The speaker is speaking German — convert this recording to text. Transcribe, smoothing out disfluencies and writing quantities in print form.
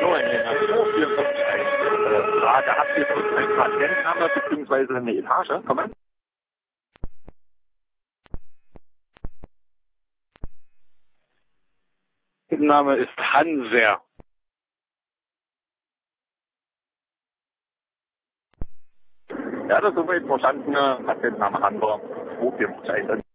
So, in den 244 Frage, habt ihr schon einen Patentname bzw. eine Etage? Komm mal. Name ist Hanser. Ja, das ist soweit verstanden. Patentname Hanser 244.